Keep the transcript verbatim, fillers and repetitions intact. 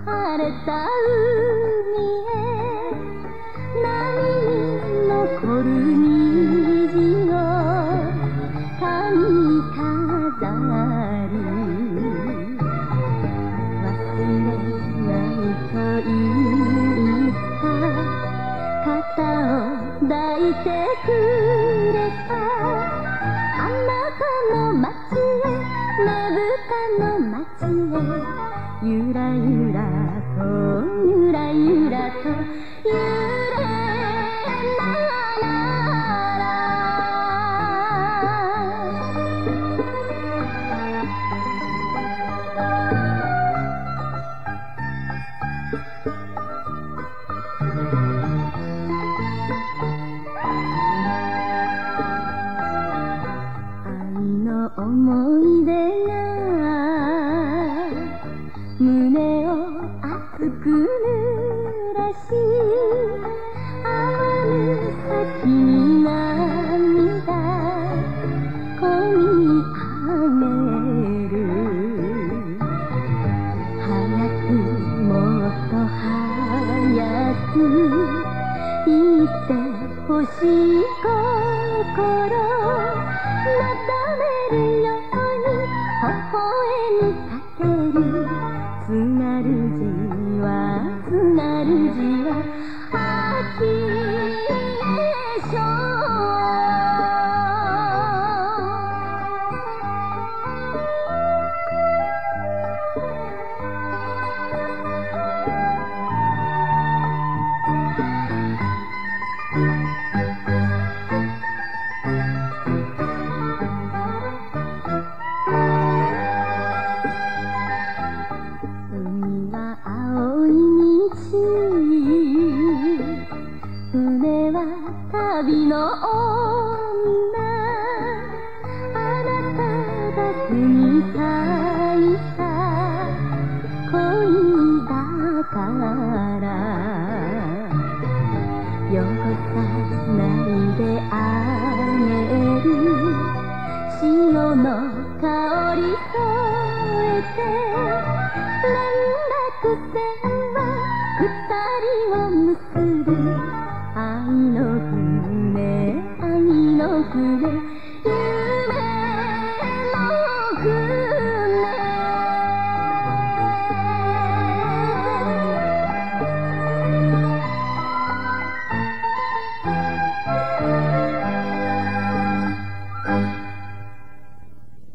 晴れた海へ波に残る虹を髪飾る忘れないと言った肩を抱いてくれたあなたの街へねぶたの街へゆらゆらとゆらゆらと揺れながら愛の思い出が胸を熱く濡らし合ぬ先に涙こみ上げる早くもっと早く言ってほしい心なだめるように微笑みかける津軽路は津軽路は秋でしょ船は旅の女あなただけに咲いた恋だから汚さないであげる潮の香り添えて連絡船は二人を結ぶ愛の船愛の船